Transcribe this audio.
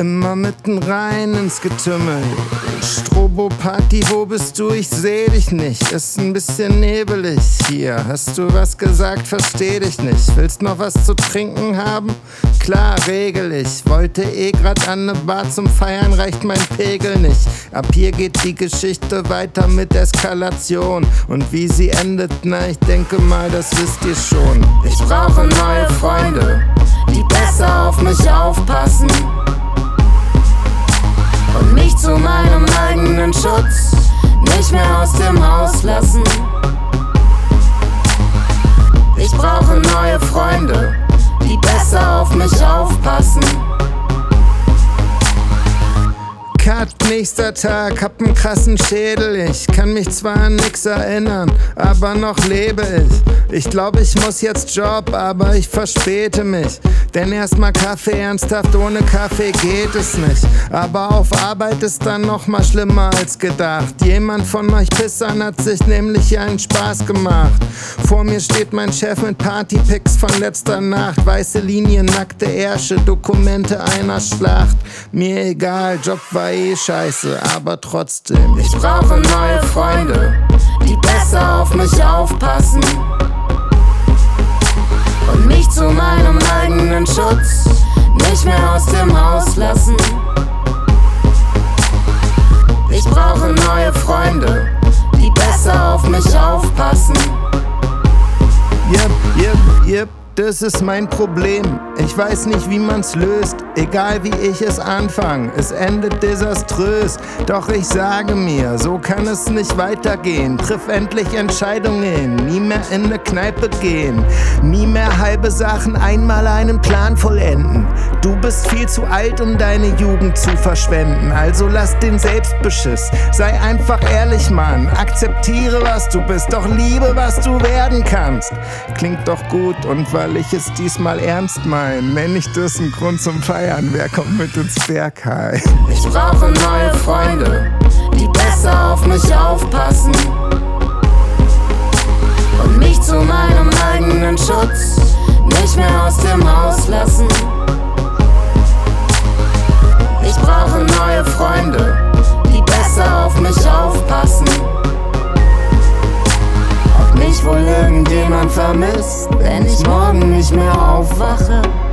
immer mitten rein ins Getümmel. Strobo-Party, wo bist du? Ich seh dich nicht. Ist ein bisschen nebelig hier. Hast du was gesagt? Versteh dich nicht. Willst noch was zu trinken haben? Klar, regel ich. Wollte grad an ne Bar zum Feiern, reicht mein Pegel nicht. Ab hier geht die Geschichte weiter mit Eskalation. Und wie sie endet, na, ich denke mal, das wisst ihr schon. Ich brauche neue Freunde, die besser auf mich aufpassen und mich zu meinem eigenen Schutz nicht mehr aus dem Haus lassen. Ich brauche neue Freunde, die besser auf mich aufpassen. Cut, nächster Tag, hab nen krassen Schädel. Ich kann mich zwar an nix erinnern, aber noch lebe ich. Ich glaub, ich muss jetzt Job, aber ich verspäte mich. Denn erstmal Kaffee, ernsthaft, ohne Kaffee geht es nicht. Aber auf Arbeit ist dann noch mal schlimmer als gedacht. Jemand von euch Pissern hat sich nämlich einen Spaß gemacht. Vor mir steht mein Chef mit Partypics von letzter Nacht. Weiße Linien, nackte Ärsche, Dokumente einer Schlacht. Mir egal, Job war scheiße, aber trotzdem. Ich brauche neue Freunde, die besser auf mich aufpassen und mich zu meinem eigenen Schutz nicht mehr aus dem Haus lassen. Ich brauche neue Freunde, die besser auf mich aufpassen. Yep, das ist mein Problem. Ich weiß nicht, wie man's löst. Egal wie ich es anfange, es endet desaströs. Doch ich sage mir, so kann es nicht weitergehen. Triff endlich Entscheidungen, nie mehr in ne Kneipe gehen. Nie mehr halbe Sachen, einmal einen Plan vollenden. Du bist viel zu alt, um deine Jugend zu verschwenden. Also lass den Selbstbeschiss, sei einfach ehrlich, Mann. Akzeptiere, was du bist, doch liebe, was du werden kannst. Klingt doch gut, und weil ich es diesmal ernst mein, nenn ich das einen Grund zum Feiern. Wer kommt mit ins Berghain? Ich brauche neue Freunde, die besser auf mich aufpassen und mich zu meinem eigenen Schutz nicht mehr aus dem Haus lassen. Ich brauche neue Freunde, die besser auf mich aufpassen. Ob mich wohl irgendjemand vermisst, wenn ich morgen nicht mehr aufwache?